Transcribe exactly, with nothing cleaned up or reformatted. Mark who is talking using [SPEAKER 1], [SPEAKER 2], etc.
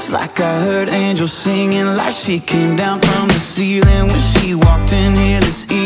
[SPEAKER 1] It's like I heard angels singing, like she came down from the ceiling when she walked in here this evening.